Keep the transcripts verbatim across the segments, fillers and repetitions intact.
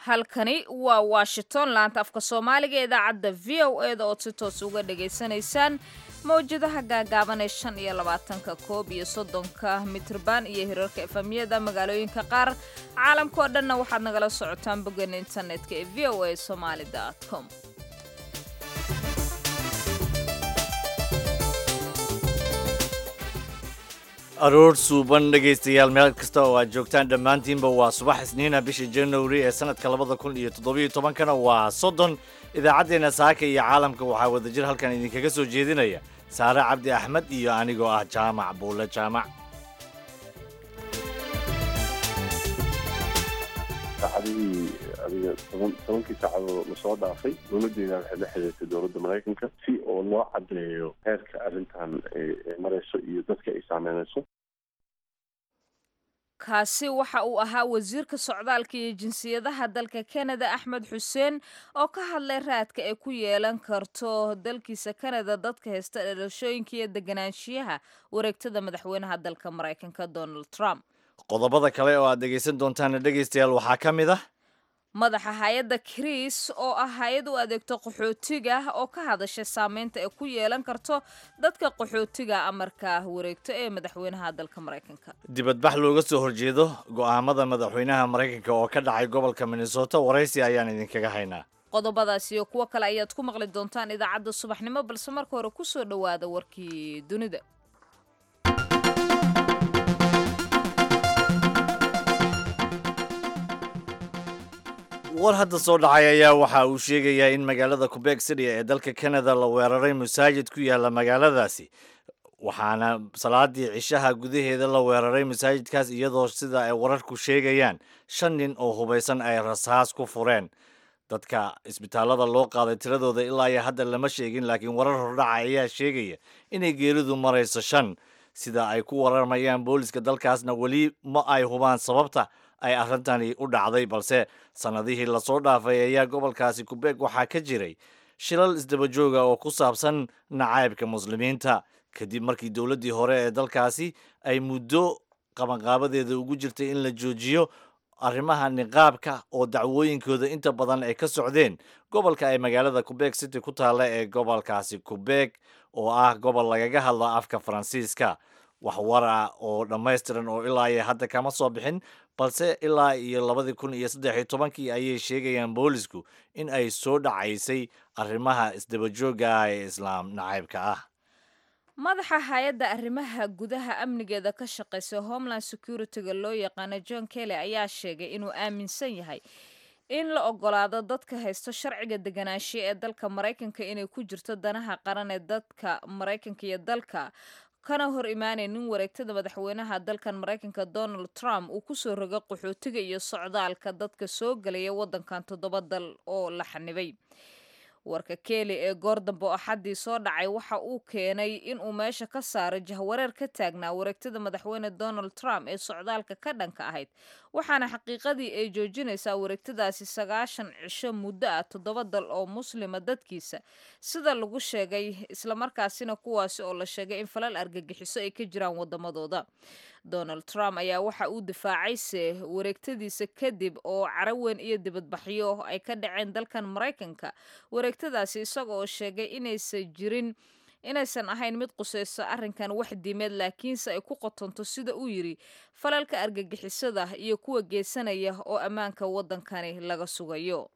halkani waa washington laanta afka soomaaliga idaacadda v o e da ood si toos uga dhagaysanaysaan mawjadaha gaagaaban ee shan iyo labaatanka koob iyo soddonka mitrban iyo hirarka efamiyada magaalooyinka qaar caalamka oo dhanna waxaad nagala socotaan boggeena internetka ee v o a somali dot com aroor suuban dhegaystayaal meel kasta oo aad joogtaan dhammaantiinba waa subax isniina bisha january ee sanadka labada kun iyo toddobiyo tobankana waa soddon idaacaddeenna saaka iyo caalamka waxaa wadajir halkan idinkaga soo jeedinaya saare cabdi axmed iyo anigoo ah jaamac buulle jaamac saacadihii adiga toban tobankii saacadoo lasoo dhaafay dowladdeena waxay la xiriirtay dowladda maraykanka si oo loo caddeeyo heerka arrintan ee marayso iyo dadka ay saameynayso kaasi waxa uu ahaa wasiirka socdaalka iyo jinsiyadaha dalka Canada Axmed Xuseen oo ka hadlay raadka ay ku yeelan karto dalkiisa Canada dadka haysta dhalashooyinka iyo deganaanshiyaha wareegtada madaxweynaha dalka Mareykanka Donald Trump. qodobada kale oo aad dhegaysan doontaan dhegaystayaal waxaa ka mid ah madaxa hay'adda Chris oo ah hay'ad u adeegto qaxootiga oo ka hadashay saameynta ay ku yeelan karto dadka qaxootiga amarka wareegto ee madaxweynaha dalka Mareykanka. dibadbax looga soo horjeedo go'aamada madaxweynaha Mareykanka oo ka dhacay gobolka Minnesota waraysi ayaan idinkaga haynaa. qodobadaas iyo kuwa kale ayaad ku maqli doontaan idaacadda subaxnimo balse marka hore ku soo dhawaada warkii dunida. war hadda soo dhacay ayaa waxa uu sheegayaa in magaalada Quebec City ee dalka Canada la weeraray masaajid ku yaala magaaladaasi waxaana salaadii cishaha gudaheeda la weeraray masaajidkaas iyadoo sida ay wararku sheegayaan shan nin oo hubaysan ay rasaas ku fureen dadka isbitaalada loo qaaday tiradooda ilaa iyo hadda lama sheegin laakiin warar hordhaca ayaa sheegaya inay geeridu marayso shan sida ay ku wararmayaan booliska dalkaasna weli ma ay hubaan sababta ay arrintani u dhacday balse sanadihii lasoo dhaafay ayaa gobolkaasi Quebec waxaa ka jiray shilal isdaba jooga oo ku saabsan nacaybka muslimiinta kadib markii dowladdii hore ee dalkaasi ay muddo qabanqaabadeeda ugu jirtay in la joojiyo arrimaha niqaabka oo dacwooyinkooda inta badan ay ka socdeen gobolka ay magaalada Quebec City ku taalla ee gobolkaasi Quebec oo ah gobol lagaga hadlo afka Faransiiska wax wara oo dhammaystiran oo ilaa iyo hadda kama soo bixin balse ilaa iyo labadii kun iyo saddex iyo tobankii ayay sheegayaan boolisku in ay soo dhacaysay arrimaha isdaba joogga ah ee islaam nacaybka ah madaxa hay'adda arrimaha gudaha amnigeeda ka shaqeysa Homeland Security-ga loo yaqaano John Kelly ayaa sheegay inuu aaminsan yahay in la ogolaado dadka haysto sharciga deganaanshiya ee dalka Mareykanka inay ku jirto danaha qaran ee dadka Mareykanka iyo dalka kana hor imaanaynin wareegtada madaxweynaha dalkan Mareykanka Donald Trump uu ku soo rogo qaxootiga iyo socdaalka dadka soo galaya wadankan toddoba dal oo la xanibay warka Kelly ee goordambe oo xadii soo dhacay waxa uu keenay in uu meesha ka saaro jahwareer ka taagnaa wareegtada madaxweyne Donald Trump ee socdaalka ka dhanka ahayd waxaana xaqiiqadii ay joojinaysaa wareegtadaasi sagaashan cisho muddo ah toddoba dal oo muslima dadkiisa sida lagu sheegay isla markaasina kuwaasi oo la sheegay in falal argagixiso ay ka jiraan wadamadooda Donald Trump ayaa waxa uu difaacayse wareegtadiisa kadib oo caraweyn iyo dibadbaxyo ay ka dhaceen dalkan Mareykanka wareegtadaasi isagoo sheegay inaysan jirin inaysan ahayn mid qusayso arrinkan wax diimeed laakiinse ay ku qotonto sida uu yiri falalka argagixisada iyo kuwa geesanaya oo ammaanka wadankani laga sugayo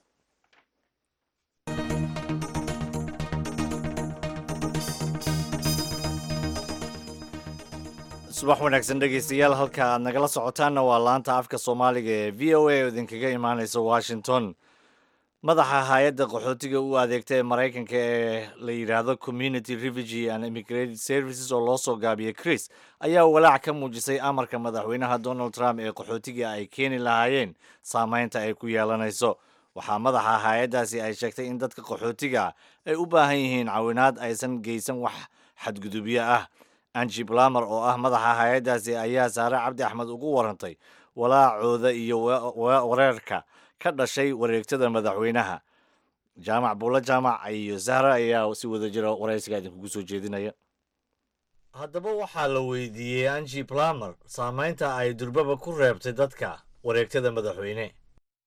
subax wanaagsan dhegaystayaal halka aad nagala socotaanna waa laanta afka Soomaaliga ee V O A oo idinkaga imaanaysa Washington madaxa hay'adda qaxootiga u adeegta ee Mareykanka ee la yiraahdo Community Refugee and Immigrant Services oo loo soo gaabiyay Chris ayaa walaac ka muujisay amarka madaxweynaha Donald Trump ee qaxootiga ay keeni lahaayeen saameynta ay ku yeelanayso waxaa madaxa hay'addaasi ay sheegtay in dadka qaxootiga ay u baahan yihiin caawinaad aysan geysan wax xadgudubyo ah Angie Blammer oo ah madaxa hay'addaasi ayaa Saare Cabdi Axmed ugu warantay walaacooda iyo wareerka ka dhashay wareegtada madaxweynaha jaamac buulle jaamac iyo Zahra ayaa si wada jira waraysiga idinku soo jeedinaya haddaba waxaa la weydiiyey Angie Blammer saameynta ay durbaba ku reebtay dadka wareegtada madaxweyne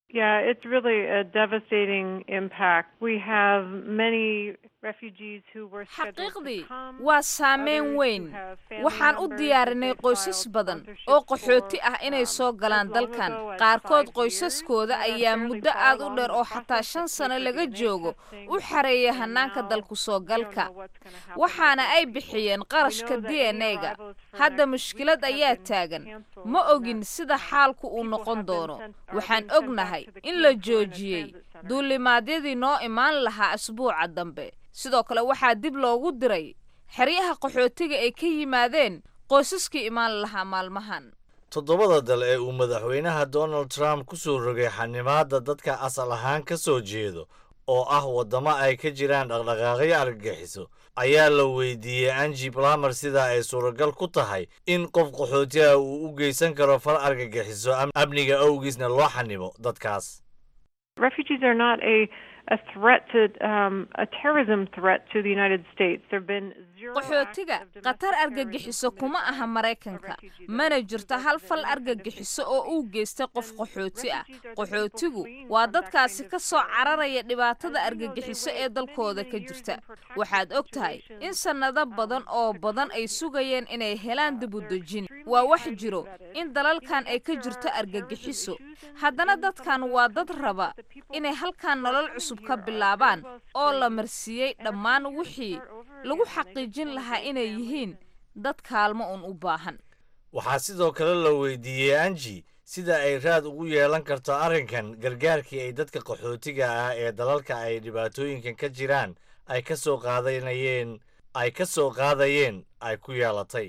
Yeah, it's really a devastating impact. We have many refugees who were scheduled to xaqiiqdii come. waa saameyn weyn waxaan u diyaarinay qoysas badan oo qaxooti ah inay soo galaan dalkan qaarkood qoysaskooda ayaa muddo aad u dheer oo xataa shan sano laga joogo u xareeyay hanaanka dalku soo galka waxaana ay bixiyeen qarashka d n a-ga hadda mushkilad ayaa taagan ma ogin sida xaalku uu noqon doono waxaan ognahay in la joojiyey duulimaadyadii noo imaan lahaa asbuuca dambe sidoo kale waxaa dib loogu diray xeryaha qaxootiga ay ka yimaadeen qoysaskii imaan lahaa maalmahan toddobada dal ee uu madaxweynaha donald trump ku soo rogay xanimaadda dadka asal ahaan ka soo jeedo oo ah waddamo ay ka jiraan dhaqdhaqaaqyo argagixiso ayaa la weydiiyey angie blamer sida ay suuragal ku tahay in qof qaxooti ah uu u geysan karo fal argagixiso amniga awgiisna loo xanimo dadkaas Refugees are not a a threat to um, a terrorism threat to the United States. There've been zero qaxootiga qatar argagixiso kuma aha Mareykanka mana jirto hal fal argagixiso oo uu geystay qof qaxooti ah qaxootigu waa dadkaasi ka soo cararaya dhibaatada argagixiso ee dalkooda ka jirta waxaad ogtahay in sanado badan oo badan ay sugayeen inay helaan dib u dejin waa wax jiro in dalalkan ay ka jirto argagixiso haddana dadkan waa dad raba inay halkan nolol cusub ka bilaabaan oo la marsiiyey dhammaan wixii lagu xaqiijin lahaa inay yihiin dad kaalmo un u baahan waxaa sidoo kale la weydiiyey angie sida ay raad ugu yeelan karto arrinkan gargaarkii ay dadka qaxootiga ah ee dalalka ay dhibaatooyinkan ka jiraan ay ka soo qaadanayeen ay ka soo qaadayeen ay ku yeelatay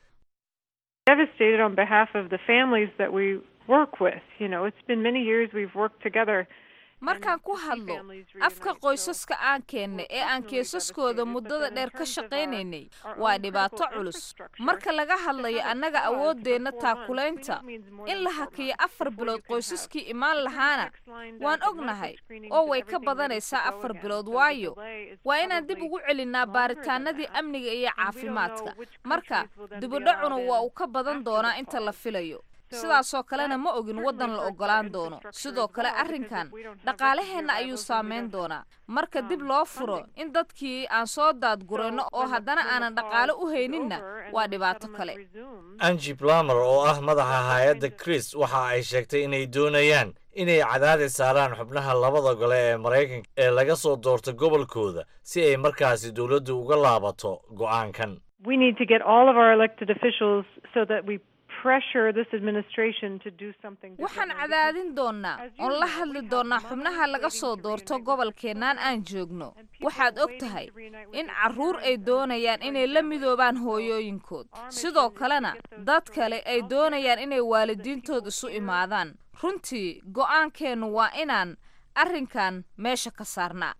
devastated on behalf of the families that we work with. You know, it's been many years we've worked together. markaan ku hadlo afka qoysaska aan keennay ee aan keesaskooda muddada dheer ka shaqaynaynay waa dhibaato culus marka laga hadlayo annaga awoodeenna taakulaynta in la hakiyo afar bilood qoysaskii imaan lahaana waan ognahay oo way ka badanaysaa afar bilood waayo waa inaan dib ugu celinnaa baaritaanadii amniga iyo caafimaadka marka dibudhacuna waa uu ka badan doonaa inta la filayo sidaasoo kalena ma ogin waddan la ogolaan doono sidoo kale arrinkan dhaqaalaheenna ayuu saameyn doonaa marka dib loo furo in dadkii aan soo daadgurayno oo haddana aanan dhaqaale u hayninna waa dhibaato kale angie blamer oo ah madaxa hay-adda chris waxa ay sheegtay inay doonayaan inay cadaadis saaraan xubnaha labada gole ee maraykanka ee laga soo doorto gobolkooda si ay markaasi dowladdu uga laabato go'aankan We need to get all of our elected officials so that we pressure this administration to do something different. waxaan cadaadin doonaa oon la hadli doonaa xubnaha laga soo doorto gobolkeennan aan joogno waxaad og tahay in carruur ay doonayaan inay la midoobaan hooyooyinkood sidoo kalena dad kale ay doonayaan inay waalidiintood isu imaadaan runtii go'aankeennu waa inaan arrinkan meesha ka saarnaa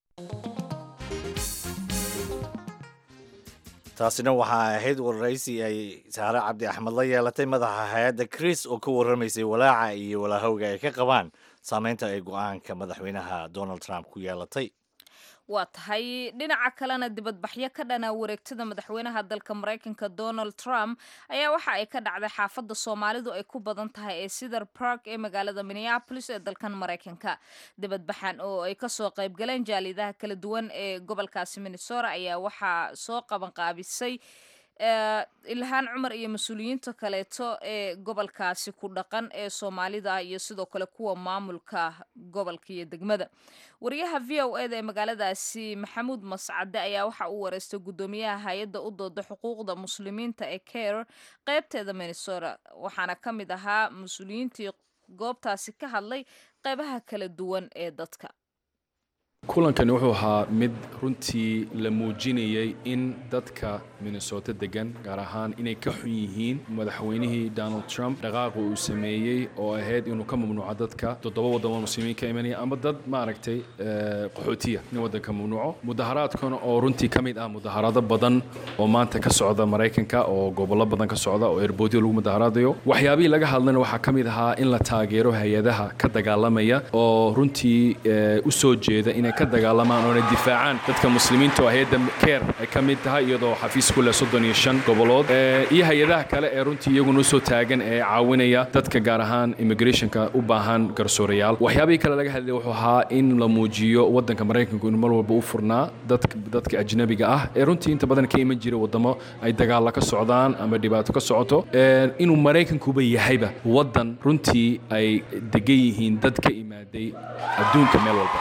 taasina waxaa ahayd waraysi ay saare cabdi axmed la yeelatay madaxa hay-adda chris oo ka warramaysay walaaca iyo walaahowga ay ka qabaan saameynta ay go'aanka madaxweynaha donald trump ku yeelatay waa tahay dhinaca kalena dibadbaxyo ka dhana wareegtada madaxweynaha dalka maraykanka donald trump ayaa waxa ay ka dhacday xaafadda soomaalidu ay ku badan tahay ee cedar park ee magaalada minneapolis ee dalkan maraykanka dibadbaxan oo ay kasoo qaybgaleen jaalidaha kala duwan ee gobolkaasi minnesota ayaa waxaa soo qabanqaabisay ilhaan cumar iyo mas-uuliyiinta kaleeto ee gobolkaasi ku dhaqan ee soomaalida iyo sidoo kale kuwa maamulka gobolka iyo degmada wariyaha v o e da ee magaaladaasi maxamuud mascade ayaa waxa uu wareystay guddoomiyaha hay-adda u dooda xuquuqda muslimiinta ee care qaybteeda minnesota waxaana ka mid ahaa mas-uuliyiintii goobtaasi ka hadlay qaybaha kala duwan ee dadka kulankani wuxuu ahaa mid runtii la muujinayay in dadka minnesota degan gaar ahaan inay ka xun yihiin madaxweynihii donald trump dhaqaaqa uu sameeyey oo ahayd inuu ka mamnuuco dadka toddoba wadamo muslimiin ka imanaya ama dad maaragtay qaxootiya in waddanka mamnuuco mudaharaadkana oo runtii ka mid ah mudaharaado badan oo maanta ka socda maraykanka oo gobollo badan ka socda oo erboodyo lagu mudaharaadayo waxyaabihii laga hadlayna waxaa ka mid ahaa in la taageero hay-adaha ka dagaalamaya oo runtii u soo jeeda in inay ka dagaalamaan oo ay difaacaan dadka muslimiinta oo hay'adda care ay ka mid tahay iyadoo xafiis ku leh soddon iyo shan gobolood iyo hay'adaha kale ee runtii iyaguna soo taagan ee caawinaya dadka gaar ahaan immigrationka u baahan garsoorayaal waxyaabihii kale laga hadlay wuxuu ahaa in la muujiyo waddanka Mareykanku inuu mar walba u furnaa dadka dadka ajnabiga ah ee runtii inta badan ka iman jiray wadamo ay dagaal ka socdaan ama dhibaato ka socoto inuu Mareykankuba yahayba waddan runtii ay degan yihiin dad ka imaaday adduunka meel walba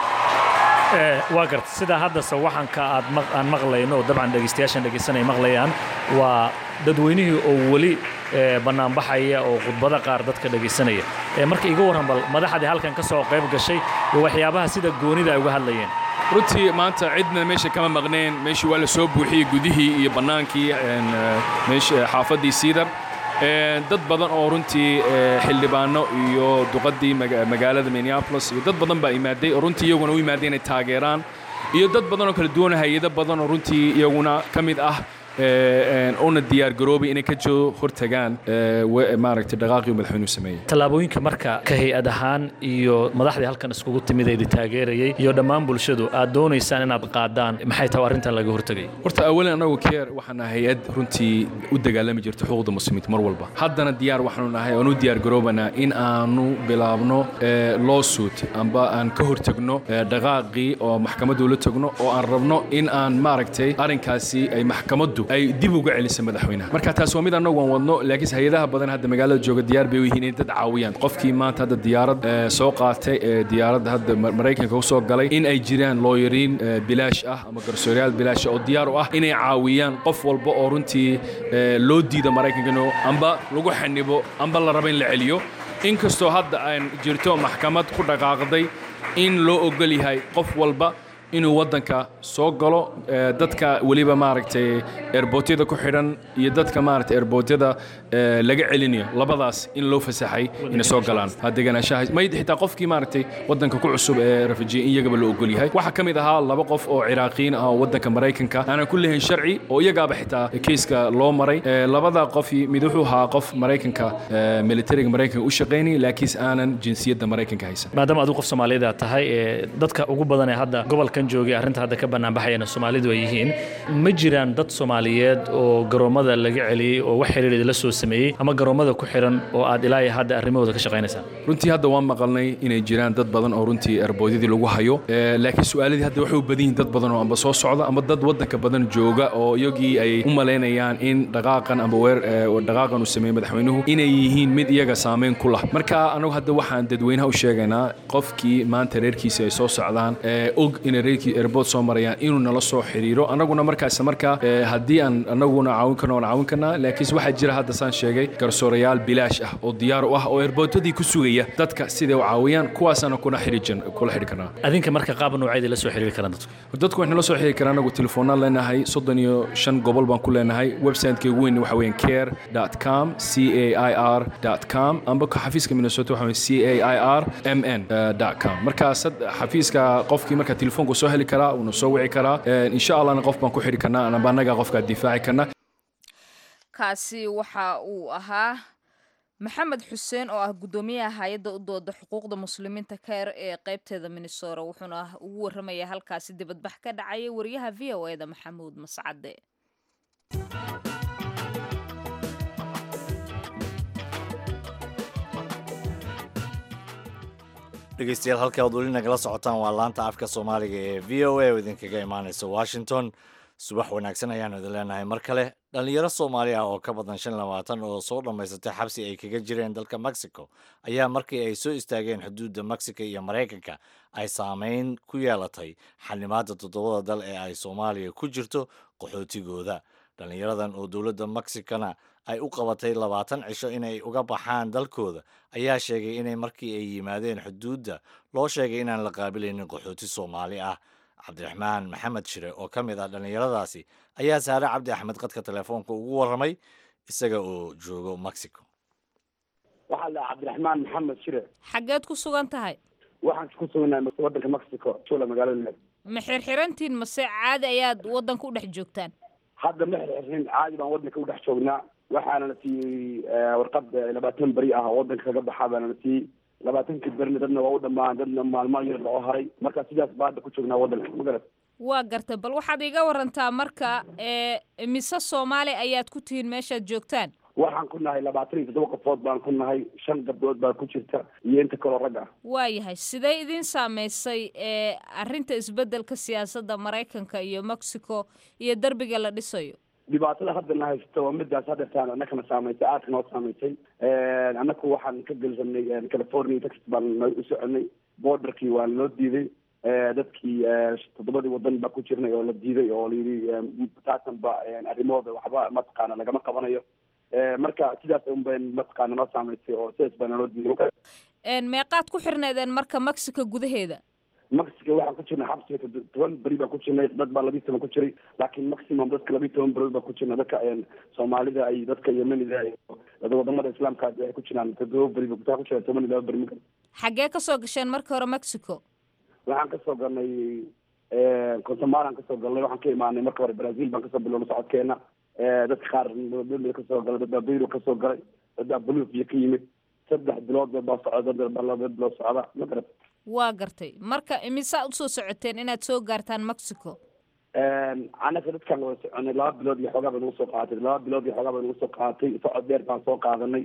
waa garta sida hadda sawaxanka aad aan maqlayno dabcan dhageystayaashan dhageysanay maqlayaan waa dadweynihii oo wali banaan baxaya oo khudbada qaar dadka dhageysanaya marka iga waran bal madaxdii halkan ka soo qayb gashay iyo waxyaabaha sida goonida ay uga hadlayeen runtii maanta cidna meesha kama maqneen meeshii waa la soo buuxiyey gudihii iyo bannaankii meesha xaafadii Cedar dad badan oo runtii xildhibaano iyo duqadii magaalada Minneapolis iyo dad badan baa imaaday oo runtii iyaguna u imaaday inay taageeraan iyo dad badan oo kala duwan hay'ado badan oo runtii iyaguna ka mid ah una diyaar garoobay inay ka joo hortagaan maaragtay dhaqaaqii madaxweynuhu sameeyay talaabooyinka marka ka hay'ad ahaan iyo madaxdii halkan iskugu timid ee taageerayay iyo dhammaan bulshadu aad doonaysaan inaad qaadaan maxay tahay arrintan laga hortagay horta awalan anagu care waxaan nahay hay'ad runtii u dagaalami jirta xuquuqda muslimiinta mar walba haddana diyaar waxaanu nahay oo u diyaar garoobanaa in aanu bilaabno lawsuit amba aan ka hortagno dhaqaaqii oo maxkamadda la tagno oo aan rabno in aan maaragtay arrinkaasi ay maxkamaddu ay dib uga celisay madaxweynaha marka taas waa mid anagu aan wadno laakiin hay'adaha badan hadda magaalada jooga diyaar bay u yihiin in dad caawiyaan qofkii maanta hadda diyaarad soo qaatay ee diyaaradda hadda Mareykanka u soo galay in ay jiraan looyariin bilaash ah ama garsoorayaal bilaash oo diyaar u ah inay caawiyaan qof walba oo runtii loo diido Mareykanka inuu amba lagu xanibo amba la rabo in la celiyo inkastoo hadda aan jirto maxkamad ku dhaqaaqday in loo ogol yahay qof walba inuu waddanka soo galo dadka waliba maaragtay airportyada ku xidhan iyo dadka maaragtay airportyada laga celinayo labadaas in loo fasaxay inay soo galaan hadeganaanshaha ma xitaa qofkii maaragtay waddanka ku cusub ee refugee in iyagaba loo ogol yahay waxa kamid ahaa laba qof oo Ciraaqiin ah oo waddanka Mareykanka aan ku leeyahay sharci oo iyagaaba xitaa kiiska loo maray labada qof mid wuxuu ahaa qof Mareykanka militariga Mareykanka u shaqeynay laakiin aanan jinsiyadda Mareykanka haysan maadaama aad qof Soomaaliyeed tahay dadka ugu badan ee hadda gobolka kan joogay arrinta hadda ka banaan baxayna Soomaalidu ay yihiin ma jiraan dad Soomaaliyeed oo garoomada laga celiyay oo wax xiriir la soo sameeyay ama garoomada ku xiran oo aad ilaahay hadda arrimahooda ka shaqeynaysaa runtii hadda waan maqalnay inay jiraan dad badan oo runtii airportyadii lagu hayo laakiin su'aaladii hadda waxay u badan yihiin dad badan oo amba soo socda ama dad waddanka badan jooga oo iyagii ay u maleynayaan in dhaqaaqan amba weer dhaqaaqan uu sameeyay madaxweynuhu inay yihiin mid iyaga saameyn ku leh marka anagu hadda waxaan dadweynaha u sheegaynaa qofkii maanta reerkiisa ay soo socdaan og in airport soo marayaan inuu nala soo xiriiro anaguna markaas marka hadii aan anaguna caawin karno caawin karna laakiin waxa jira hadda saan sheegay garsoorayaal bilaash ah oo diyaar u ah oo airportadii ku sugaya dadka sida ay caawiyaan kuwaasana kuna xiriijan kula xiriir karna adinka marka qaab nooceed la soo xiriiri karaan dadku dadku waxna la soo xiriiri karaan anagu telefoonada leenahay soddon iyo shan gobol baan ku leenahay website-ka weyn waxa weeyaan care dot com c a i r dot com amba xafiiska Minnesota waxa weeyaan c a i r m n dot com marka xafiiska qofkii marka telefoonku soo heli karaa uu soo wici karaa insha Allah qof baan ku xiri karnaa ana baanaga qofka difaaci karnaa kaasi waxa uu ahaa maxamed xuseen oo ah gudoomiyaha hay'adda u dooda xuquuqda muslimiinta care ee qaybteeda Minnesota wuxuuna ugu waramayaa halkaasi dibadbax ka dhacay wariyaha V O A da Maxamuud Mascade dhegeystayaal halka aad weli nagala socotaan waa laanta afka Soomaaliga ee V O A oo idinkaga imaanaysa Washington subax wanaagsan ayaanu idin leenahay mar kale dhalinyaro Soomaali ah oo ka badan shan iyo labaatan oo soo dhameysatay xabsi ay kaga jireen dalka Mexico ayaa markii ay soo istaageen xuduudda Mexico iyo Mareykanka ay saameyn ku yeelatay xanimaadda toddobada dal ee ay Soomaaliya ku jirto qaxootigooda dhalinyaradan oo dowladda Mexicana ay u qabatay labaatan cisho inay uga baxaan dalkooda ayaa sheegay inay markii ay yimaadeen xuduudda loo sheegay inaan la qaabilaynin qaxooti Soomaali ah cabdiraxmaan maxamed shire oo ka mid ah dhalinyaradaasi ayaa saare cabdi axmed qadka telefoonka ugu warramay isaga oo joogo Mexico waxaa la cabdiraxmaan maxamed shire xageed ku sugan tahay waxaan ku suganahay waddanka Mexico Tula magaalada ma xirxirantiin mase caadi ayaad waddanka u dhex joogtaan hadda ma xirxirin caadi baan waddanka u dhex joognaa waxaana la siiyey warqad labaatan bari ah oo waddanka kaga baxaa baana la siiyey labaatankii berni dadna waa u dhamaan dadna maalmo yar oo haray marka sidaas baa hadda ku joognaa waddanka magarat waa gartay bal waxaad iga warantaa marka ee mise soomaali ayaad ku tihiin meeshaad joogtaan waxaan ku nahay labaatan iyo toddoba qofood baan ku nahay shan gabdhood baa ku jirta iyo inta kaloo rag ah waayahay sidee idin saameysay ee arrinta isbeddelka siyaasadda maraykanka iyo mexico iyo derbiga la dhisayo dhibaatada haddana haysta waa midaas haddeertaan annakana saameysay aadka noo saameysay annaku waxaan ka gelsanay california texas baan u soconay borderkii waa noo diiday dadkii toddobadii wadan baa ku jirnay oo la diiday oo layidhi taasan ba arrimahooda waxba mataqaana lagama qabanayo marka sidaas un bay mataqaana noo saameysay oo sidaas baa naloo diiday meeqaad ku xirneedeen marka mexico gudaheeda mexico waxaan ku jirnay xabsiga toban beri baan ku jirnay dad baa labiyi toban ku jiray laakiin maximum dadka labiyi toban berood baa ku jirnay dadka soomaalida ay dadka yemenida wadamada islaamka ay ku jiraan toddoba beri baa ku jira toban iyo laba beri maka xaggee kasoo gasheen marka hore mexico waxaan kasoo galnay consomalan kasoo galnay waxaan ka imaanay marka hore brazil baan kasoo bilowna socodkeena dadka qaar bel kasoo galay dad baa beyro kasoo galay dad baa bolivia ka yimid saddex bilood baa socda dad baa laba bilood socda ma garat waa gartay marka imisaa usoo socoteen inaad soo gaartaan mexico anaka dadkaan wada soconay laba bilood iyo xoogaa baa nagu soo qaadatay laba bilood iyo xoogaa baa nagu soo qaadatay socod dheer baan soo qaadanay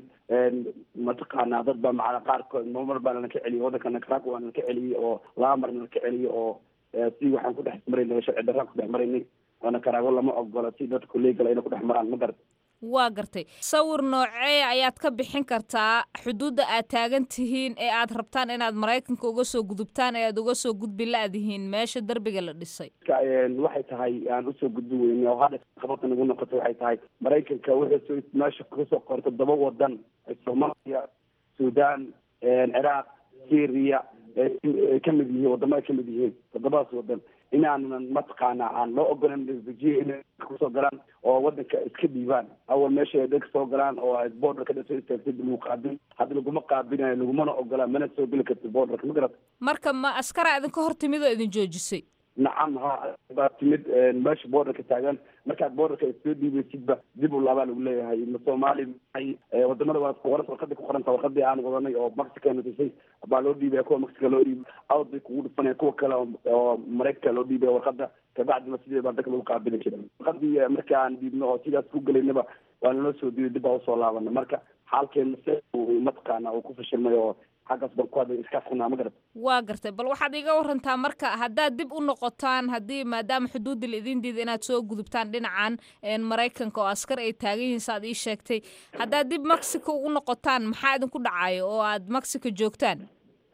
mataqaanaa dad baa macala qaarkood mar baa nala ka celiyay waddanka nicaragua nala ka celiyey oo laba mar nala ka celiyey oo si waxaan ku dhex maraynay sharci darraan ku dhex maraynay oo nicaragua lama ogola si dadka legal ayna ku dhex maraan ma garat waa gartay sawir noocee ayaad ka bixin kartaa xuduudda aad taagan tihiin ee aad rabtaan inaad maraykanka uga soo gudubtaan ee aad uga soo gudbi la-dihiin meesha derbiga la dhisay waxay tahay aan usoo gudbi weynay oo hadha qabada nagu noqotay waxay tahay maraykanka wuxuu meesha kasoo qoray toddoba wadan soomaaliya sudan ciraaq syria ay ka mid yihiin wadamo ay ka mid yihiin toddobadaas wadan inaanan mataqaana aan loo ogolan refugie inay kusoo galaan oo wadanka iska dhiibaan awal meesha dad soo galaan oo borderka soo istaagtay lagu qaabin hadda laguma qaabinayo lagumana ogola mana soo geli karti borderka ma garata marka ma askara idinka hor timid oo idin joojisay nacam ha baa timid meesha borderka taagan markaad borderka soo dhiibaysidba dib u laabaa lagu leeyahay soomaali wadamada waa qoran warqadii ku qoranta warqadii aan wadanay oo mexico natisay baa loo dhiibaya kuwa mexico loo dhiibay awd bay kugu dhufanaya kuwa kale oo maraykanka loo dhiibaya warqada kabacdina sidee baa dadka lagu qaabili jira warqadii marka aan dhiibno oo sidaas ku gelaynaba waa naloo soo diiday dib baa usoo laabana marka xaalkeena se mataqaana uu ku fashilmay oo xaggaas baan ku hadlay iskaas kunaa ma garata waa gartay bal waxaad iga warantaa marka haddaad dib u noqotaan haddii maadaama xuduudda la idin diida inaad soo gudubtaan dhinacan maraykanka oo askar ay taagan yihiin saaad ii sheegtay haddaad dib mexico u noqotaan maxaa idinku dhacayo oo aad mexico joogtaan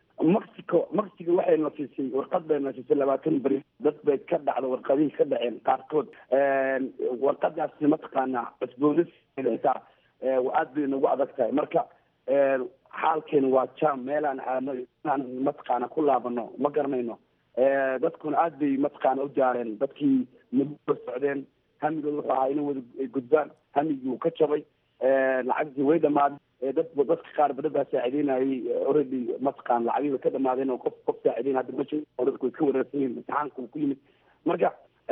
mexico mexico waxay nasiisay warqad bay nasiisay labaatan beri dad bay ka dhacdo warqadihii ka dhaceen qaarkood warqadaasi mataqaana cusboonis xitaa aad bay nagu adag tahay marka xaalkeena waa jam meelaan aadno inaan mataqaana ku laabano ma garanayno dadkuna aad bay mataqaana u jaareen dadkii muddo socdeen hamigooda wuxuu ahaa inay wada gudbaan hamigii uu ka jabay lacagtii way dhamaaday dad dadka qaar badad baa saacideynayay already mataqaana lacagii way ka dhamaadeen oo qof qof saacideyn hadda ma jiro oo dadku way iska wareersan yihiin imtixaanka uu ku yimid marka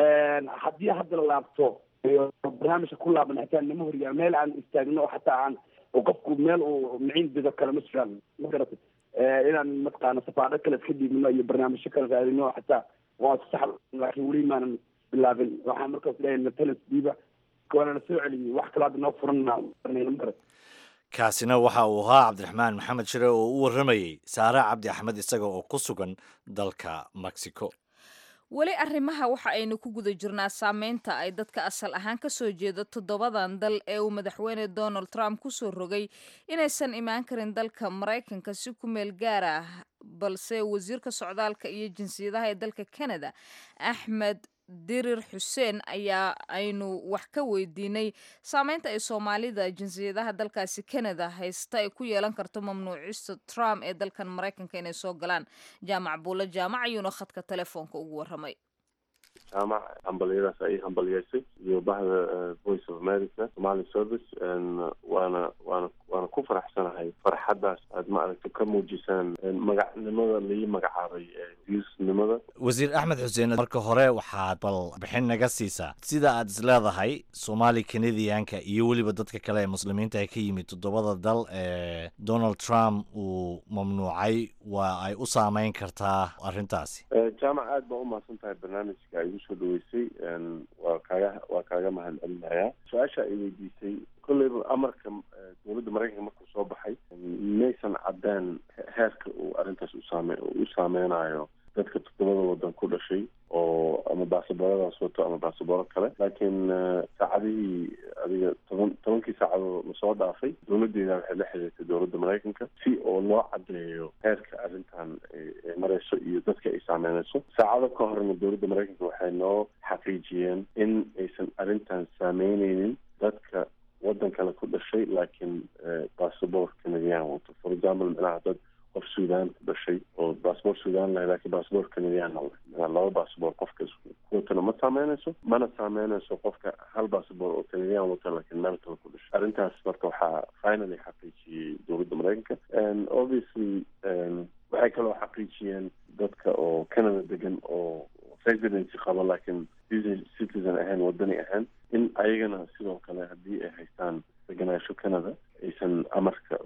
haddii hadda la laabto barnaamijka ku laaban xitaa nama horiyaa meel aan istaagno oo xataa aan qofku meel uu miciin bido kale ma jiraan ma garatay inaan mataqaana safaarad kale iska dhiibno iyo barnaamijyo kale raadino xataa waa sax laakiin weli maanan bilaabin waxaan markaas leeyahay natalis diiba waana la soo celiyey wax kale hadda noo furan ma garat kaasina waxa uu ahaa cabdiraxmaan maxamed shire oo u warramayey saare cabdi axmed isaga oo ku sugan dalka mexico weli arrimaha waxa aynu ku guda jirnaa saameynta ay dadka asal ahaan ka soo jeeda toddobadan dal ee uu madaxweyne donald trump ku soo rogay inaysan imaan karin dalka maraykanka si ku meel gaar ah balse wasiirka socdaalka iyo jinsiyadaha ee dalka canada axmed dirir xuseen ayaa aynu wax ka weydiinay saameynta ay soomaalida jinsiyadaha dalkaasi canada haysta ay ku yeelan karto mamnuucista trump ee dalkan maraykanka inay soo galaan jaamac buulle jaamac ayuuna khadka telefoonka ugu warramay jaamac hambalyadaas ay hambalyeysay iyo bahda voice of america somali service waana waana waana ku faraxsanahay farxaddaas aad maaragta ka muujisaan magacnimada laii magacaabay viusnimada. wasiir axmed xuseen, marka hore waxaad bal bixin naga siisaa sida aad isleedahay soomaali kanadiyaanka iyo weliba dadka kale ee muslimiinta ee ka yimid toddobada dal ee donald trump uu mamnuucay waa ay u saameyn kartaa arrintaasi. jaamac aad baa u mahadsan tahay barnaamijka ay igu soo dhaweysay, waa kaaga waa kaaga mahad celinayaa. su-aasha ay weydiisay kolleyba amarka dowladda maraykanka markuu soo baxay maysan caddaan heerka uu arrintaas usaame u saameynayo dadka toddobada waddan ku dhashay oo ama baasabooradaas wato ama baasabooro kale. laakiin saacadihii adiga toban tobankii saacadoo lasoo dhaafay dowladdeeda waxay la xiriirtay dowladda maraykanka si oo loo caddeeyo heerka arrintan ay marayso iyo dadka ay saameynayso. saacado ka horna dowladda maraykanka waxay noo xaqiijiyeen in aysan arrintan saameyneynin dadka waddan kale ku dhashay laakiin basaboor canadian wato. for example micnaha dad qof suudaan ku dhashay oo basaboor suudaan lahay laakiin basaboor canadian leh, laba basaboor qofka kuwatana ma saameynayso, mana saameynayso qofka hal basaboor oo canadian wata laakiin meel kale ku dhashay. arrintaas marka waxaa finally xaqiijiyey dowladda maraykanka. obviously waxay kaloo xaqiijiyeen dadka oo canada degan oo residency qaba laakiin citizen ahayn wadani ahayn in ayagana sidoo kale haddii ay haystaan deganaansho canada aysan amarka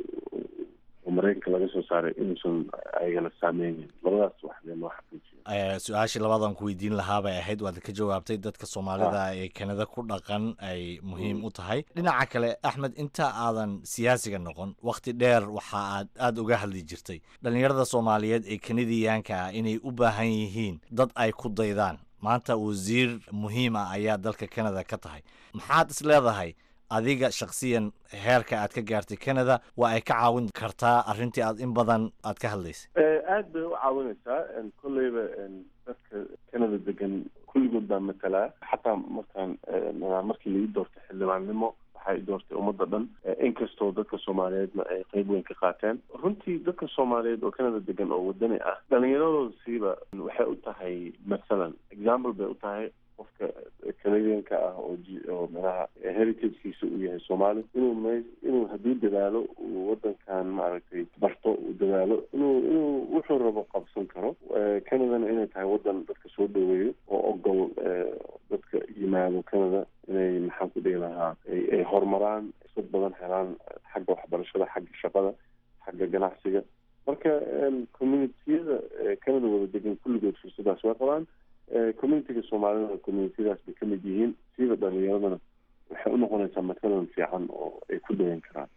oo maraykanka laga soo saaray inuusan ayagana saameynin. labadaas wax lee noo xaqiijiya. su-aashii labaadaan ku weydiin lahaa bay ahayd, waad ka jawaabtay dadka soomaalida ee kanada ku dhaqan ay muhiim u tahay. dhinaca kale axmed, inta aadan siyaasiga noqon wakti dheer waxa aad aada uga hadli jirtay dhalinyarada soomaaliyeed ee kanadiyaanka ah inay u baahan yihiin dad ay ku daydaan. maanta wasiir muhiim ah ayaa dalka canada ka tahay. maxaad is leedahay adiga shakhsiyan heerka aad ka gaartay canada waa ay ka caawin kartaa arrintii aad in badan aad ka hadlaysay? aad bay u caawinaysaa. kolleyba dadka canada degan kulligood baa matalaa. xataa markaan markii laii doortay xildhibaannimo waxay doortay ummadda dhan, inkastoo dadka soomaaliyeedna ay qeyb weyn ka qaateen. runtii dadka soomaaliyeed oo canada degan oo wadani ah dhalinyaradooda siiba waxay u tahay mathalan example bay u tahay qofka canadianka ah oo oo manaha heritagekiisa uu yahay soomaali inuu m inuu hadduu dadaalo uu wadankan maaragtay barto uu dadaalo inuu inuu wuxuu rabo qabsan karo. canadana inay tahay wadan dadka soo dhaweeyo oo ogol dadka yimaado canada inay maxaan ku dhihi lahaa ay horumaraan, isad badan helaan xagga waxbarashada, xagga shaqada, xagga ganacsiga. marka communitiyada canada wada degan kulligood fursadaas way qabaan. communitiga soomaalida communitiyadaas bay ka mid yihiin, siiba dhalinyaradana waxay u noqonaysaa matalan fiican oo ay ku dayan karaan.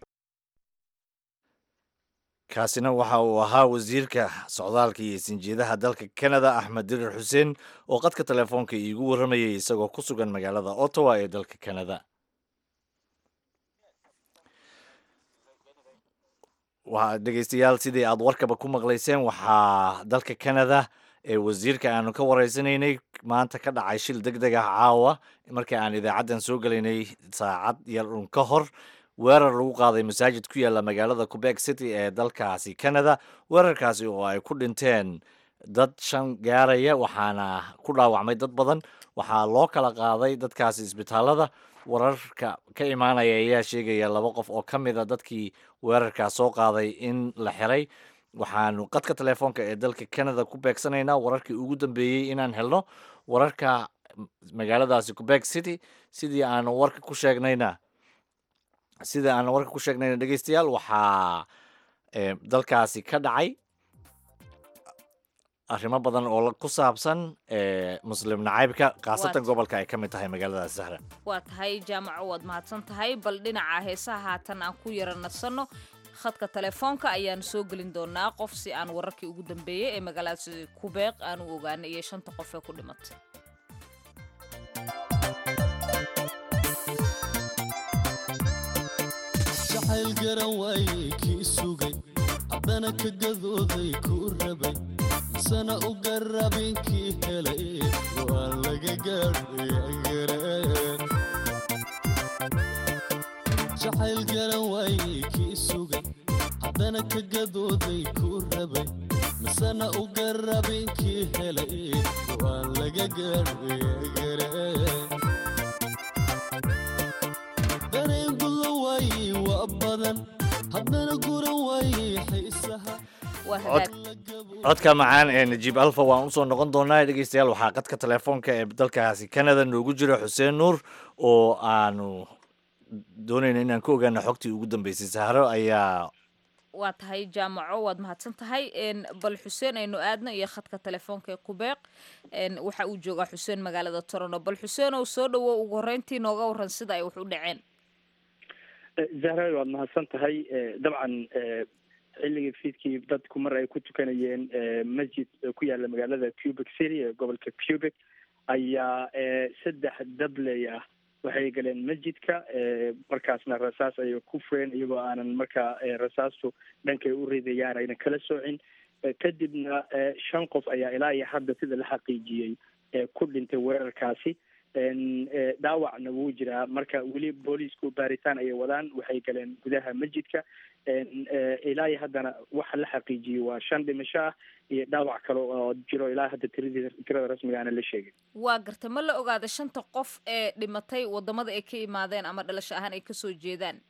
kaasina waxa uu ahaa wasiirka socdaalka iyo sinjeedaha dalka canada axmed dirir xuseen oo qadka telefoonka iigu warramayay isagoo ku sugan magaalada ottawa ee dalka canada. waa dhegeystayaal sidii aad warkaba ku maqlayseen waxaa dalka canada ee wasiirka aanu ka wareysanaynay maanta ka dhacay shil deg deg ah caawa markii aan idaacaddan soo gelaynay saacad yar un ka hor. weerar lagu qaaday masaajid ku yaalla magaalada quebec city ee dalkaasi canada. weerarkaasi oo ay ku dhinteen dad shan gaaraya waxaana ku dhaawacmay dad badan. waxaa loo kala qaaday dadkaasi isbitaalada. wararka ka imaanaya ayaa sheegaya laba qof oo ka mid a dadkii weerarkaas soo qaaday in la xiray. waxaanu qadka telefoonka ee dalka canada ku beegsanaynaa wararkii ugu dambeeyey inaan helno wararka magaaladaasi quebec city. sidii aanu warka ku sheegnayna sida aan warka ku sheegnayna dhegeystayaal waxaa dalkaasi ka dhacay arrimo badan oo ku saabsan muslim nacaybka khaasatan gobolka ay ka mid tahay magaaladaas sahra. waa tahay jaamaco waad mahadsan tahay. bal dhinaca heesaha haatan aan ku yara nadsano. khadka telefoonka ayaanu soo gelin doonaa qof si aan wararkii ugu dambeeyey ee magaaladaasi kubeeq aanu ogaanay iyo shanta qof ee ku dhimatay. jacayl garan waayey kii sugay haddana ka gadooday kuu rabay sana u garabin kii helay waa laga gaadhay jacayl garan waayey kii sugay haddana ka gadooday kuu rabay masana u garabin kii helay waa laga gaadhay dareen gulla waayey waa badan haddana guran waayey xiisaha codka macaan ee najiib alfa waan usoo noqon doonaa dhegeystayaal waxaa qadka telefoonka ee dalkaasi canada noogu jira xuseen nuur oo aanu doonayna inaan ka ogaano xogtii ugu dambeysay sahro ayaa waa tahay jaamaco waad mahadsan tahay bal xuseen aynu aadno iyo khadka telefoonka ee qubeeq waxa uu joogaa xuseen magaalada toronto bal xuseen oo soo dhawo ugu horreyntii nooga waran sida ay wax u dhaceen zahra waad mahadsan tahay dabcan xilligii fiidkii dadku mar ay ku tukanayeen masjid ku yaala magaalada Quebec City ee gobolka Quebec ayaa saddex dabley ah waxay galeen masjidka markaasna rasaas ayay ku fureen iyagoo aanan markaa rasaastu dhankay u ridayaan ayna kala soocin kadibna shan qof ayaa ilaa iyo hadda sida la xaqiijiyey ku dhintay weerarkaasi dhaawacna wuu jiraa marka weli booliisku baaritaan ayay wadaan waxay galeen gudaha masjidka ilaa iyo haddana waxa la xaqiijiyey waa shan dhimasho ah iyo dhaawac kale oo jiro ilaa hadda tiradii tirada rasmiga aana la sheegin waa garta ma la ogaada shanta qof ee dhimatay wadamada ay ka imaadeen ama dhalasho ahaan ay kasoo jeedaan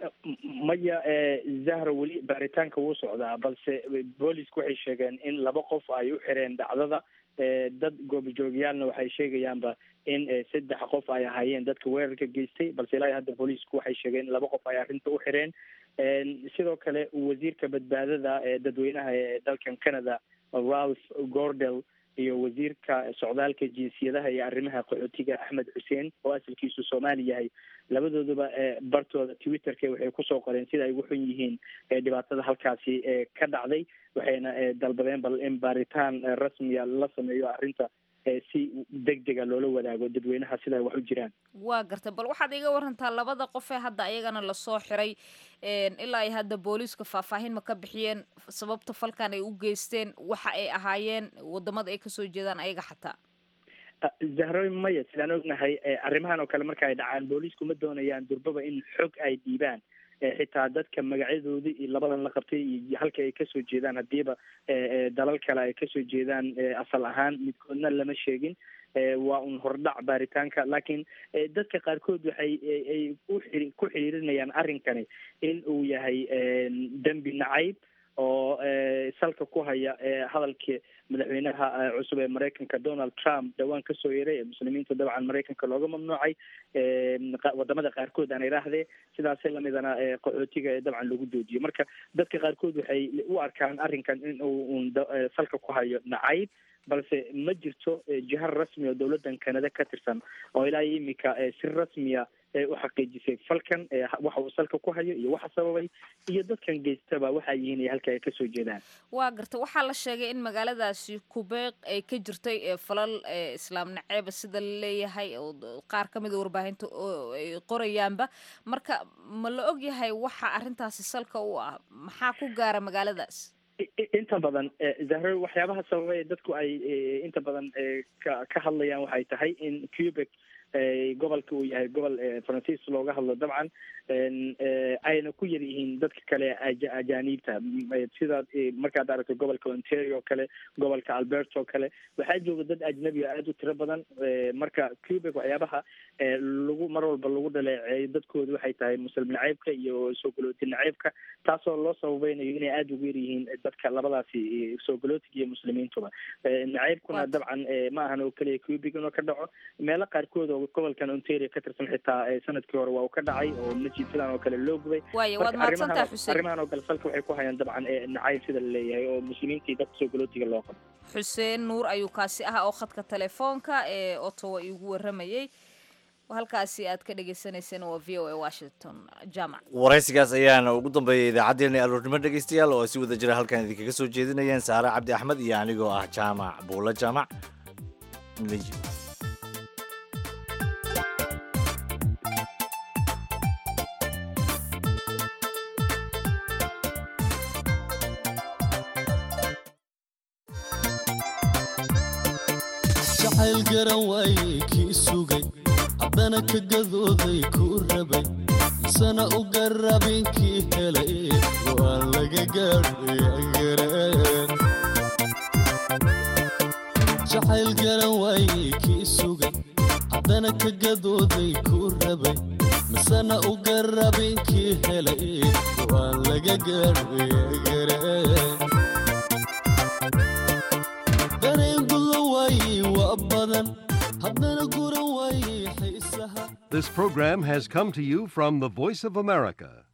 maya zahra weli baaritaanka wuu socdaa balse boolisku waxay sheegeen in laba qof ay u xireen dhacdada dad goobijoogyaalna waxay sheegayaanba in saddex qof ay ahaayeen dadka weerarka geystay balse ilaa hadda booliisku waxay sheegeen in laba qof ay arrinta u xireen sidoo kale wasiirka badbaadada ee dadweynaha ee dalkan canada Ralph Gordell iyo wasiirka socdaalka jinsiyadaha iyo arrimaha qaxootiga Axmed Xuseen oo asalkiisu Soomaali yahay labadooduba bartooda Twitterka waxay ku soo qoreen sida ay ugu xun yihiin dhibaatada halkaasi ka dhacday waxayna dalbadeen bal in baaritaan rasmi ah la sameeyo arrinta si degdega loola wadaago dadweynaha sida ay wax u jiraan waa garta bal waxaad iga warantaa labada qof ee hadda ayagana lasoo xiray ilaa ay hadda booliiska faahfaahin ma ka bixiyeen sababta falkan ay u geysteen waxa ay ahaayeen wadamada ay kasoo jeedaan ayaga xataa zahroy maya sidaan ognahay arrimahan oo kale marka ay dhacaan booliisku ma doonayaan durbaba in xog ay dhiibaan xitaa dadka magacyadoodii iyo labadan la qabtay iyo halka ay kasoo jeedaan hadiiba dalal kale ay kasoo jeedaan asal ahaan midkoodna lama sheegin waa un hordhac baaritaanka laakiin dadka qaarkood waxay ay ku xiriirinayaan arrinkani in uu yahay dembi nacayb oo salka ku haya hadalkii madaxweynaha cusub ee maraykanka Donald Trump dhawaan kasoo yeeray ee muslimiinta dabcan maraykanka looga mamnuucay wadamada qaarkood aan iraahdee sidaas lamidana qaxootiga ee dabcan lagu doodiyo marka dadka qaarkood waxay u arkaan arrinkan in uu salka ku hayo nacayb balse ma jirto jihar rasmi oo dowladan Canada ka tirsan oo ilaa imika si rasmiya u xaqiijisay falkan waxa uu salka ku hayo iyo waxa sababay iyo dadkan geystaba waxa yihiin halka ay kasoo jeedaan waa garta waxaa la sheegay in magaaladaasi Quebec ay ka jirtay falal islaam naceeb sida la leeyahay oo qaar kamid ah warbaahinta ay qorayaanba marka ma la og yahay waxa arrintaasi salka u ah maxaa ku gaara magaaladaas inta badan zahra waxyaabaha sababay dadku ay inta badan ka ka hadlayaan waxay tahay in Quebec gobolka uu yahay gobol Faransiis looga hadlo dabcan ayna ku yar yihiin dadka kale ajaaniibta sida markaad aragto gobolka Ontario kale gobolka Alberta kale waxaa jooga dad ajnabi aad u tiro badan marka Quebec waxyaabaha lagu mar walba lagu dhaleeceeyo dadkoodu waxay tahay muslim naceebka iyo soo galootin naceebka taasoo loo sababaynayo inay aad ugu yar yihiin dadka labadaasi soo galootiga iyo muslimiintuba naceebkuna dabcan ma ahan oo kaliya Quebec inuu ka dhaco meelo qaarkood gobolkan Ontario ka tirsan xitaa sanadkii hore waa uu ka dhacay oo masjid filan oo kale loo gubay waayo waad mahadsantahay Xuseen arrimahan oo kale salka waxay ku hayaan dabcan nacayb sida la leeyahay oo muslimiintii dadka soo galootiga loo qabo Xuseen Nuur ayuu kaasi ah oo khadka telefoonka ee Ottawa igu waramayay halkaasi aad ka dhageysanayseen waa V O A Washington jaamac waraysigaas ayaana ugu dambeeyay idaacadeena aroornimo dhageystayaal oo si wada jira halkan idinkaga soo jeedinayaan Saara Cabdi Axmed iyo anigoo ah jaamac Buula jaamac jacayl garan waayey kii sugay haddana ka gadooday kuu rabay sana u garabin kii helay waan laga gaadhay agareen jacayl garan waayey kii sugay haddana ka gadooday ku rabay misana u garabin kii helay waan laga gaadhay dareen gulo waayey waa badan haddana guran waayey xiisaha. This program has come to you from the Voice of America,